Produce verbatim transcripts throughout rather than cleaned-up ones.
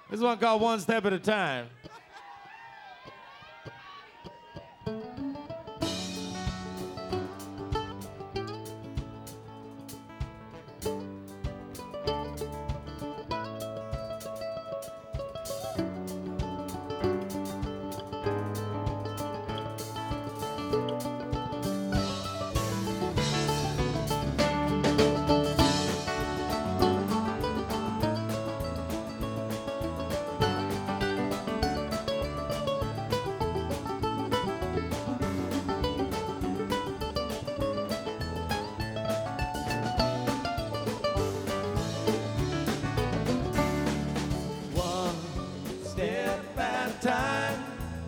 This one called One Step at a Time. Time,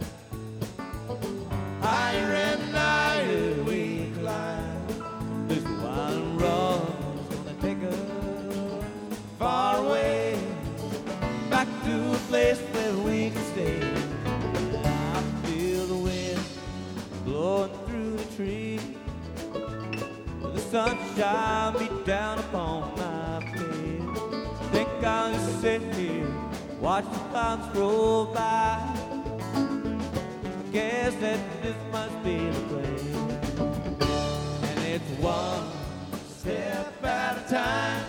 higher and higher we climb. This wild road's gonna take us far away, back to a place where we can stay. I feel the wind blowing through the trees, the sunshine beat down upon my face. Think I'll just sit here, watch the clouds roll by. I guess that this must be the place. And it's one step at a time,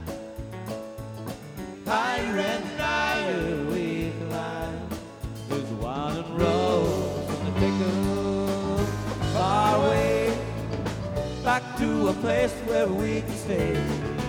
higher and higher we climb. This wild road's gonna take us far away, back to a place where we can stay.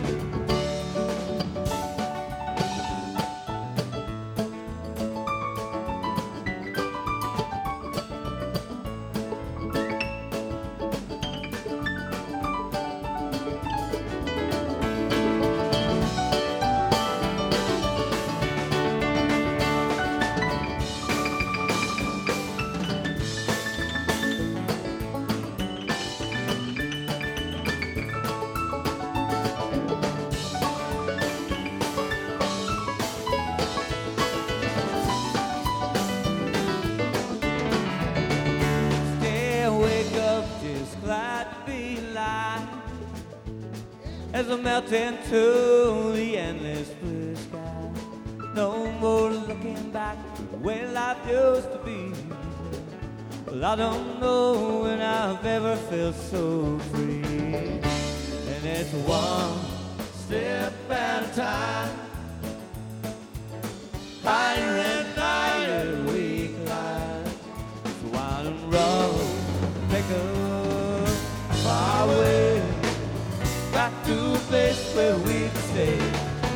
As I melt into the endless blue sky, no more looking back to the way life used to be. Well, I don't know when I've ever felt so free. And it's one step at a time, higher and higher we climb. This wild road take us far away, back to a place where we can stay.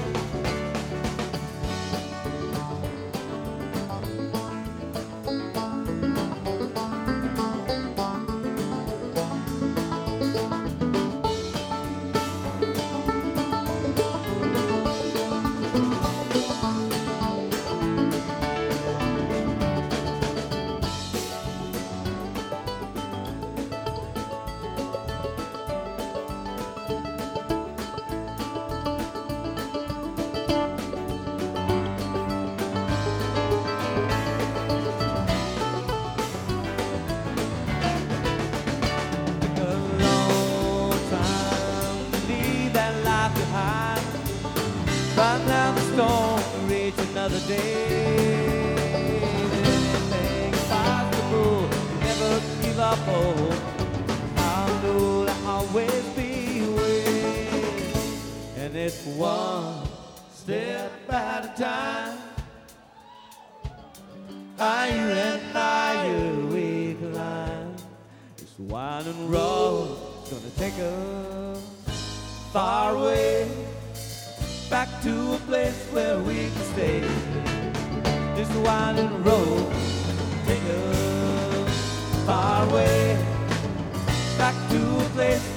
Right now the storm can reach another day. Anything's possible, never give up hope. I know there'll always be a way. And it's one step at a time, higher and higher we climb. This winding road's gonna take us far away, back to a place where we can stay. This winding road take us far away, back to a place